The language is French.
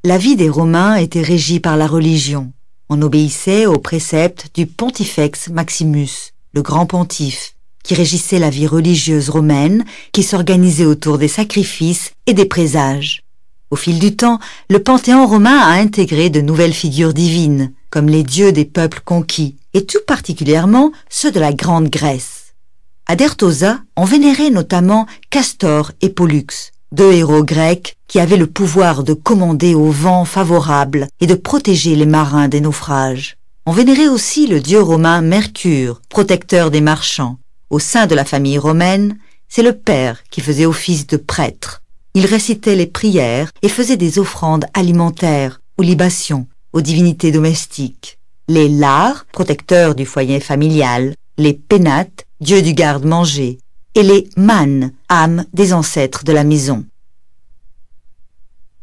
La vie des Romains était régie par la religion. On obéissait aux préceptes du Pontifex Maximus, le grand pontife, qui régissait la vie religieuse romaine, qui s'organisait autour des sacrifices et des présages. Au fil du temps, le panthéon romain a intégré de nouvelles figures divines, comme les dieux des peuples conquis, et tout particulièrement ceux de la Grande Grèce. À Dertosa, on vénérait notamment Castor et Pollux, deux héros grecs qui avaient le pouvoir de commander au vent favorable et de protéger les marins des naufrages. On vénérait aussi le dieu romain Mercure, protecteur des marchands. Au sein de la famille romaine, c'est le père qui faisait office de prêtre. Il récitait les prières et faisait des offrandes alimentaires ou libations aux divinités domestiques. Les Lares, protecteurs du foyer familial, les Pénates, dieux du garde-manger, et les Manes, âmes des ancêtres de la maison.